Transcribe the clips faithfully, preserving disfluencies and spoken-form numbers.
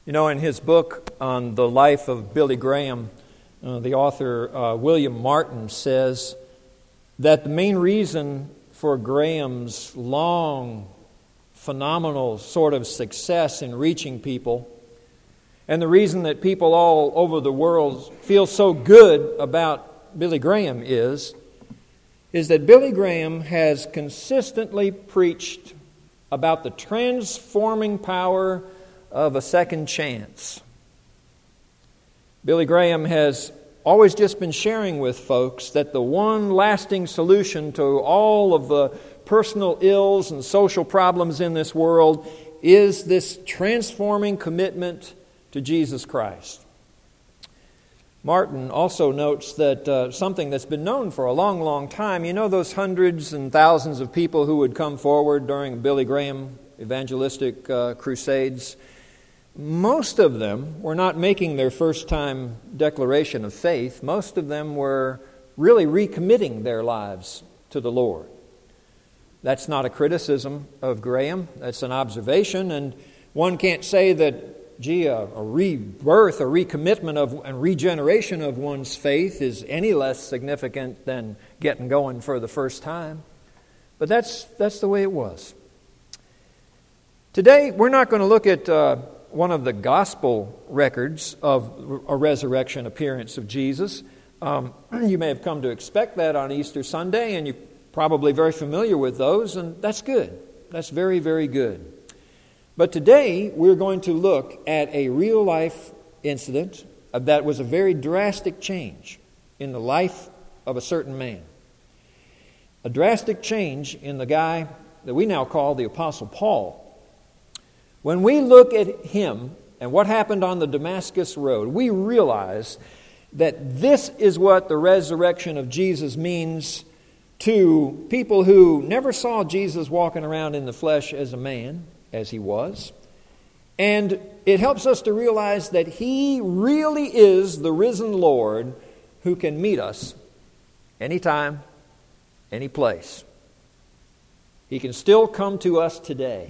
You know, in his book on the life of Billy Graham, uh, the author uh, William Martin says that the main reason for Graham's long, phenomenal sort of success in reaching people, and the reason that people all over the world feel so good about Billy Graham is, is that Billy Graham has consistently preached about the transforming power of a second chance. Billy Graham has always just been sharing with folks that the one lasting solution to all of the personal ills and social problems in this world is this transforming commitment to Jesus Christ. Martin also notes that uh, something that's been known for a long, long time, you know those hundreds and thousands of people who would come forward during Billy Graham evangelistic uh, crusades, most of them were not making their first-time declaration of faith. Most of them were really recommitting their lives to the Lord. That's not a criticism of Graham. That's an observation, and one can't say that, gee, a, a rebirth, a recommitment of, and regeneration of one's faith is any less significant than getting going for the first time. But that's that's the way it was. Today, we're not going to look at uh, one of the gospel records of a resurrection appearance of Jesus. Um, you may have come to expect that on Easter Sunday, and you're probably very familiar with those, and that's good. That's very, very good. But today, we're going to look at a real-life incident that was a very drastic change in the life of a certain man. A drastic change in the guy that we now call the Apostle Paul. When we look at him and what happened on the Damascus Road, we realize that this is what the resurrection of Jesus means to people who never saw Jesus walking around in the flesh as a man, as he was. And it helps us to realize that he really is the risen Lord who can meet us anytime, any place. He can still come to us today.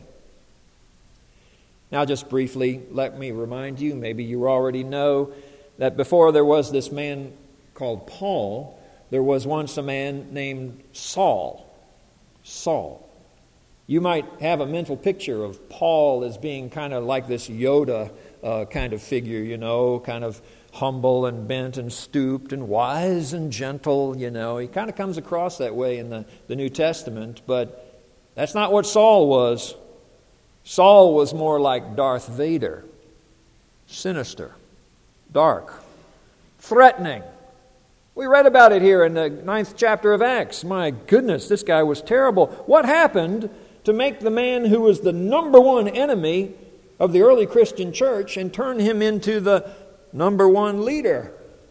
Now, just briefly, let me remind you, maybe you already know, that before there was this man called Paul, there was once a man named Saul. Saul. You might have a mental picture of Paul as being kind of like this Yoda uh, kind of figure, you know, kind of humble and bent and stooped and wise and gentle, you know. He kind of comes across that way in the, the New Testament, but that's not what Saul was. Saul was more like Darth Vader, sinister, dark, threatening. We read about it here in the ninth chapter of Acts. My goodness, this guy was terrible. What happened to make the man who was the number one enemy of the early Christian church and turn him into the number one leader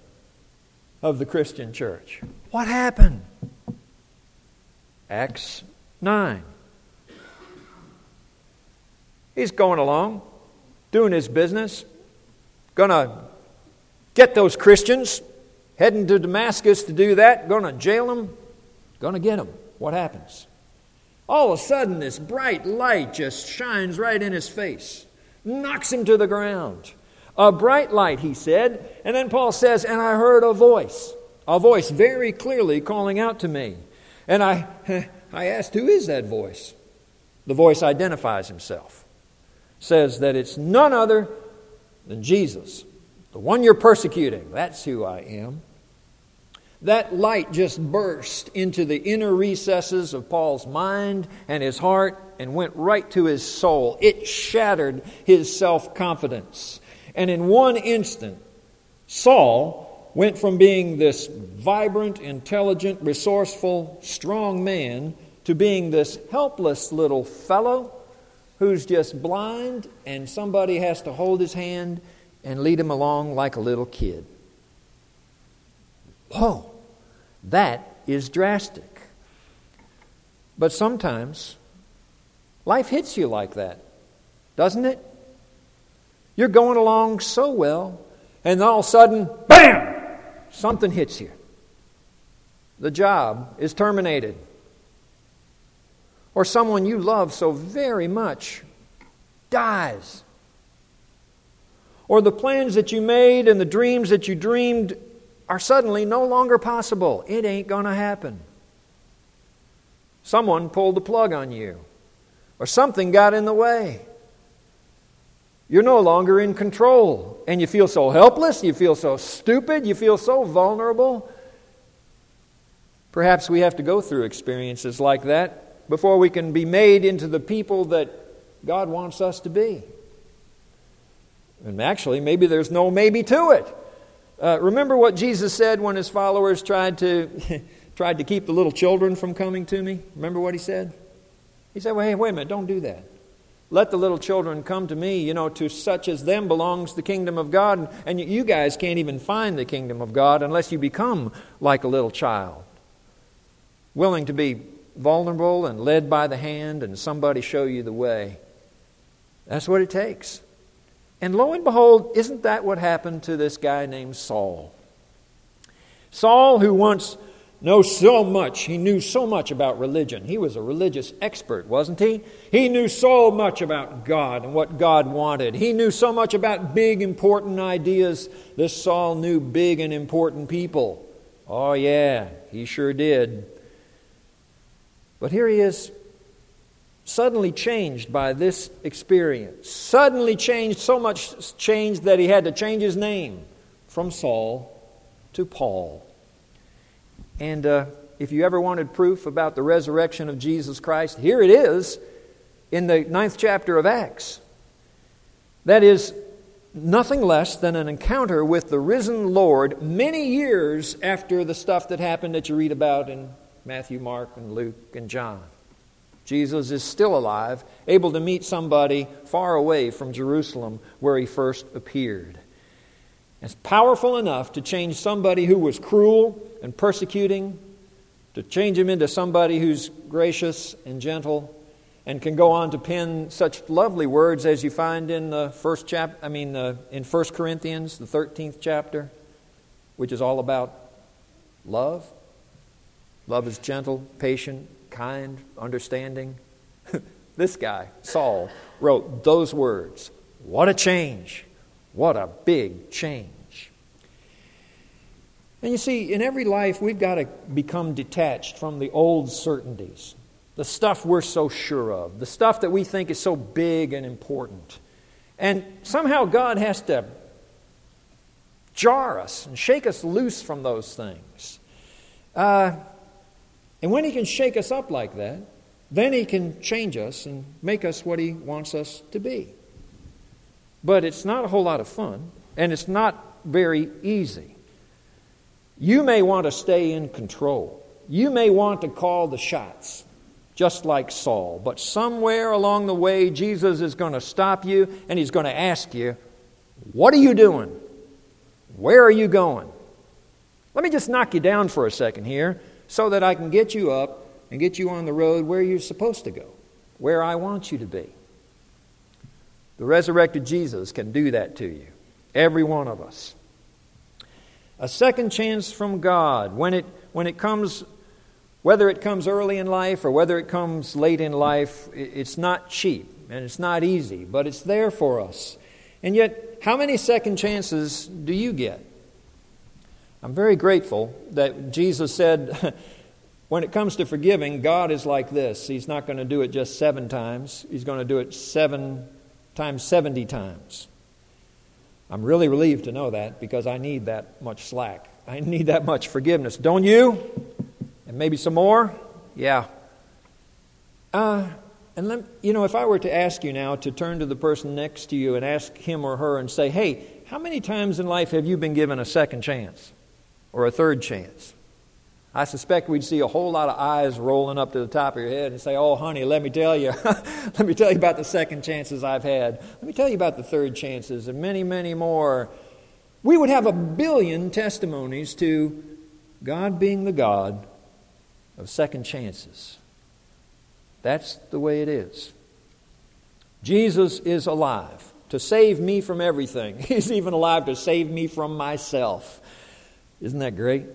of the Christian church? What happened? Acts nine. He's going along, doing his business, going to get those Christians, heading to Damascus to do that, going to jail them, going to get them. What happens? All of a sudden, this bright light just shines right in his face, knocks him to the ground. A bright light, he said, and then Paul says, and I heard a voice, a voice very clearly calling out to me. And I, I asked, who is that voice? The voice identifies himself. Says that it's none other than Jesus, the one you're persecuting. That's who I am. That light just burst into the inner recesses of Paul's mind and his heart and went right to his soul. It shattered his self-confidence. And in one instant, Saul went from being this vibrant, intelligent, resourceful, strong man to being this helpless little fellow who's just blind, and somebody has to hold his hand and lead him along like a little kid. Whoa, that is drastic. But sometimes life hits you like that, doesn't it? You're going along so well, and all of a sudden, bam, something hits you. The job is terminated. Or someone you love so very much dies. Or the plans that you made and the dreams that you dreamed are suddenly no longer possible. It ain't going to happen. Someone pulled the plug on you, or something got in the way. You're no longer in control, and you feel so helpless, you feel so stupid, you feel so vulnerable. Perhaps we have to go through experiences like that before we can be made into the people that God wants us to be. And actually, maybe there's no maybe to it. Uh, remember what Jesus said when His followers tried to tried to keep the little children from coming to me? Remember what He said? He said, well, hey, wait a minute, don't do that. Let the little children come to me. You know, to such as them belongs the kingdom of God. And you guys can't even find the kingdom of God unless you become like a little child, willing to be vulnerable and led by the hand and somebody show you the way. That's what it takes. And lo and behold, isn't that what happened to this guy named Saul? Saul, who once knows so much, he knew so much about religion. He was a religious expert, wasn't he? He knew so much about God and what God wanted. He knew so much about big, important ideas. This Saul knew big and important people. Oh yeah, he sure did. But here he is, suddenly changed by this experience. Suddenly changed, so much changed that he had to change his name from Saul to Paul. And uh, if you ever wanted proof about the resurrection of Jesus Christ, here it is in the ninth chapter of Acts. That is nothing less than an encounter with the risen Lord many years after the stuff that happened that you read about in Matthew, Mark, and Luke, and John. Jesus is still alive, able to meet somebody far away from Jerusalem where He first appeared. It's powerful enough to change somebody who was cruel and persecuting, to change him into somebody who's gracious and gentle, and can go on to pen such lovely words as you find in the first chap. I mean, uh, in First Corinthians, the thirteenth chapter, which is all about love. Love is gentle, patient, kind, understanding. This guy, Saul, wrote those words. What a change! What a big change. And you see, in every life, we've got to become detached from the old certainties, the stuff we're so sure of, the stuff that we think is so big and important. And somehow God has to jar us and shake us loose from those things. Uh, and when He can shake us up like that, then He can change us and make us what He wants us to be. But it's not a whole lot of fun, and it's not very easy. You may want to stay in control. You may want to call the shots, just like Saul. But somewhere along the way, Jesus is going to stop you, and He's going to ask you, what are you doing? Where are you going? Let me just knock you down for a second here so that I can get you up and get you on the road where you're supposed to go, where I want you to be. The resurrected Jesus can do that to you, every one of us. A second chance from God, when it when it comes, whether it comes early in life or whether it comes late in life, it's not cheap and it's not easy, but it's there for us. And yet, how many second chances do you get? I'm very grateful that Jesus said, when it comes to forgiving, God is like this. He's not going to do it just seven times. He's going to do it seven times seventy times. I'm really relieved to know that because I need that much slack. I need that much forgiveness. Don't you? And maybe some more? Yeah. Uh, and let, you know, if I were to ask you now to turn to the person next to you and ask him or her and say, hey, how many times in life have you been given a second chance or a third chance? I suspect we'd see a whole lot of eyes rolling up to the top of your head and say, oh, honey, let me tell you. Let me tell you about the second chances I've had. Let me tell you about the third chances and many, many more. We would have a billion testimonies to God being the God of second chances. That's the way it is. Jesus is alive to save me from everything. He's even alive to save me from myself. Isn't that great?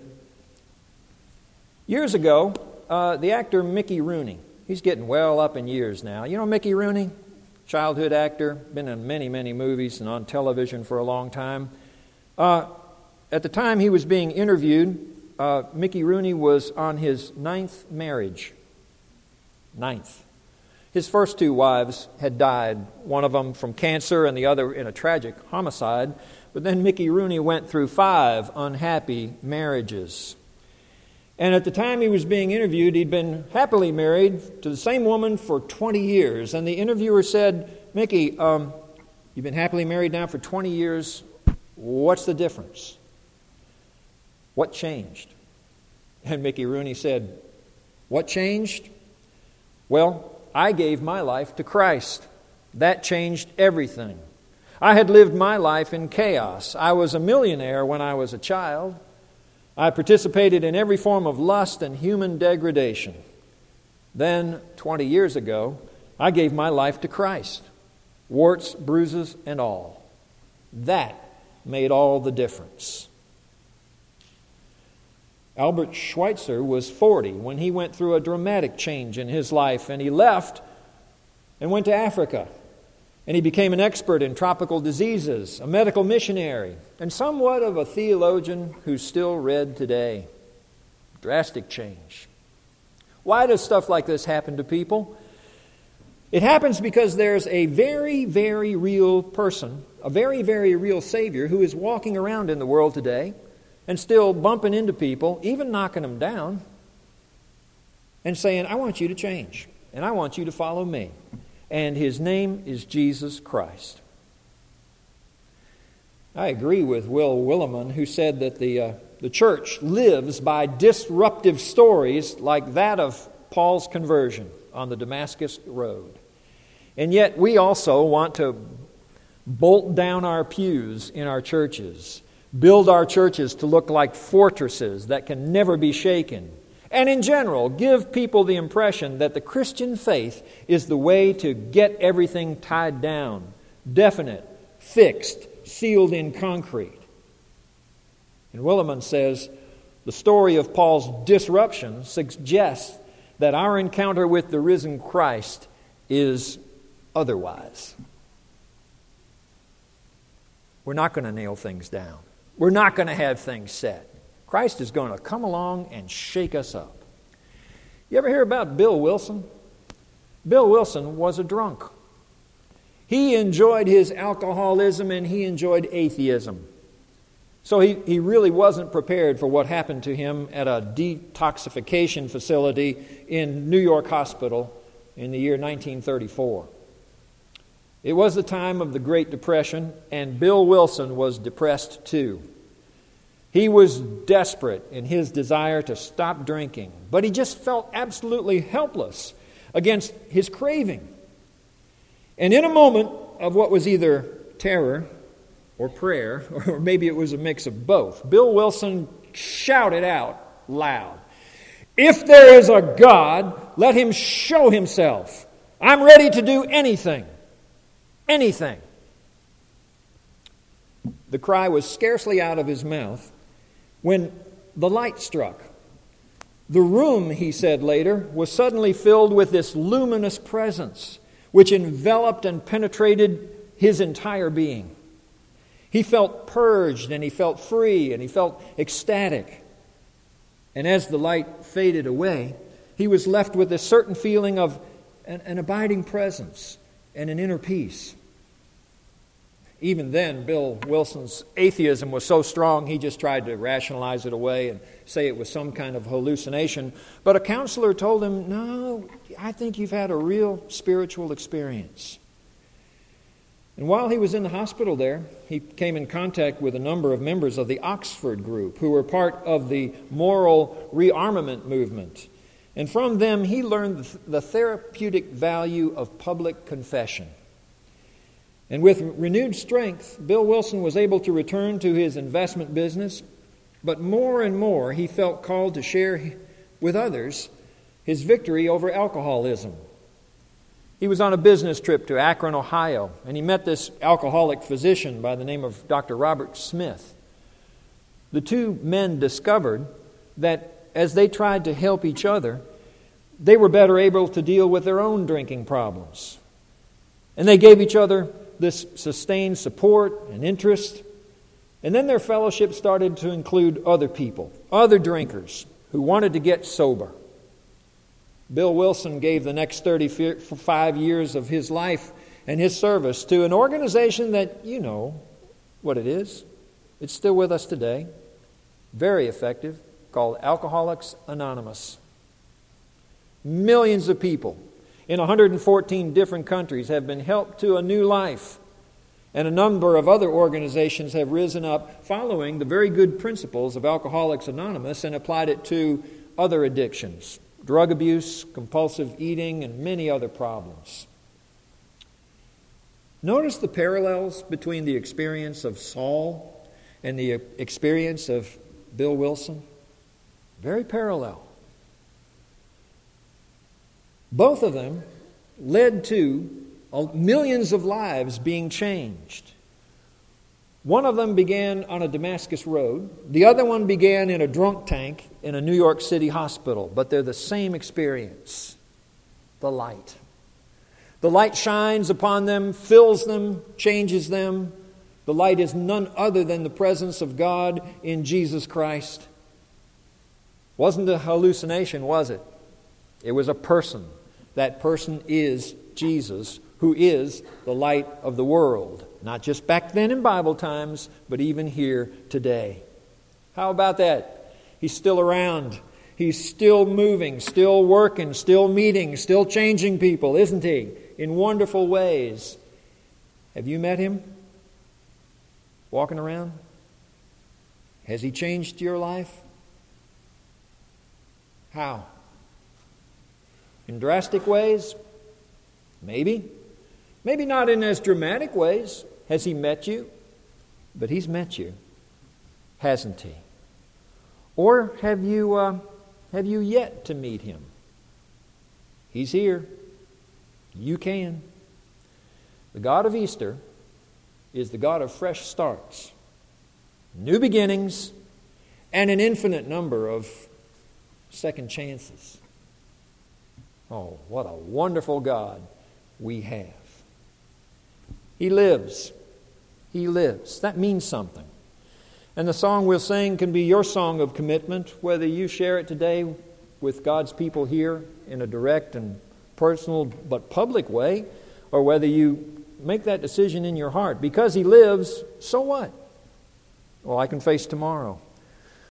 Years ago, uh, the actor Mickey Rooney, he's getting well up in years now. You know Mickey Rooney? childhood actor, been in many, many movies and on television for a long time. Uh, at the time he was being interviewed, uh, Mickey Rooney was on his ninth marriage. Ninth. His first two wives had died, one of them from cancer and the other in a tragic homicide. But then Mickey Rooney went through five unhappy marriages. And at the time he was being interviewed, he'd been happily married to the same woman for twenty years. And the interviewer said, Mickey, um, you've been happily married now for twenty years. What's the difference? What changed? And Mickey Rooney said, what changed? Well, I gave my life to Christ. That changed everything. I had lived my life in chaos. I was a millionaire when I was a child. I participated in every form of lust and human degradation. Then, twenty years ago, I gave my life to Christ. Warts, bruises, and all. That made all the difference. Albert Schweitzer was forty when he went through a dramatic change in his life, and he left and went to Africa. And he became an expert in tropical diseases, a medical missionary, and somewhat of a theologian who's still read today. Drastic change. Why does stuff like this happen to people? It happens because there's a very, very real person, a very, very real Savior who is walking around in the world today and still bumping into people, even knocking them down, and saying, I want you to change, and I want you to follow me. And His name is Jesus Christ. I agree with Will Willimon, who said that the, uh, the church lives by disruptive stories like that of Paul's conversion on the Damascus Road. And yet we also want to bolt down our pews in our churches, build our churches to look like fortresses that can never be shaken. And in general, give people the impression that the Christian faith is the way to get everything tied down, definite, fixed, sealed in concrete. And Willimon says, the story of Paul's disruption suggests that our encounter with the risen Christ is otherwise. We're not going to nail things down. We're not going to have things set. Christ is going to come along and shake us up. You ever hear about Bill Wilson? Bill Wilson was a drunk. He enjoyed his alcoholism and he enjoyed atheism. So he, he really wasn't prepared for what happened to him at a detoxification facility in New York Hospital in the year nineteen thirty-four. It was the time of the Great Depression, and Bill Wilson was depressed too. He was desperate in his desire to stop drinking, but he just felt absolutely helpless against his craving. And in a moment of what was either terror or prayer, or maybe it was a mix of both, Bill Wilson shouted out loud, "If there is a God, let Him show Himself. I'm ready to do anything, anything." The cry was scarcely out of his mouth when the light struck. The room, he said later, was suddenly filled with this luminous presence which enveloped and penetrated his entire being. He felt purged and he felt free and he felt ecstatic. And as the light faded away, he was left with a certain feeling of an, an abiding presence and an inner peace. Even then, Bill Wilson's atheism was so strong, he just tried to rationalize it away and say it was some kind of hallucination. But a counselor told him, "No, I think you've had a real spiritual experience." And while he was in the hospital there, he came in contact with a number of members of the Oxford group who were part of the moral rearmament movement. And from them, he learned the therapeutic value of public confession. And with renewed strength, Bill Wilson was able to return to his investment business, but more and more he felt called to share with others his victory over alcoholism. He was on a business trip to Akron, Ohio, and he met this alcoholic physician by the name of Doctor Robert Smith. The two men discovered that as they tried to help each other, they were better able to deal with their own drinking problems. And they gave each other this sustained support and interest. And then their fellowship started to include other people, other drinkers who wanted to get sober. Bill Wilson gave the next thirty-five years of his life and his service to an organization that you know what it is. It's still with us today. Very effective, called Alcoholics Anonymous. Millions of people in one hundred fourteen different countries have been helped to a new life. And a number of other organizations have risen up following the very good principles of Alcoholics Anonymous and applied it to other addictions, drug abuse, compulsive eating, and many other problems. Notice the parallels between the experience of Saul and the experience of Bill Wilson. Very parallel. Both of them led to millions of lives being changed. One of them began on a Damascus road. The other one began in a drunk tank in a New York City hospital. But they're the same experience. The light. The light shines upon them, fills them, changes them. The light is none other than the presence of God in Jesus Christ. Wasn't a hallucination, was it? It was a person. That person is Jesus, who is the light of the world. Not just back then in Bible times, but even here today. How about that? He's still around. He's still moving, still working, still meeting, still changing people, isn't he? In wonderful ways. Have you met him? Walking around? Has he changed your life? How? In drastic ways? Maybe. Maybe not in as dramatic ways. Has he met you? But he's met you, hasn't he? Or have you uh, have you yet to meet him? He's here. You can. The God of Easter is the God of fresh starts, new beginnings, and an infinite number of second chances. Oh, what a wonderful God we have. He lives. He lives. That means something. And the song we'll sing can be your song of commitment, whether you share it today with God's people here in a direct and personal but public way, or whether you make that decision in your heart. Because He lives, so what? Well, I can face tomorrow.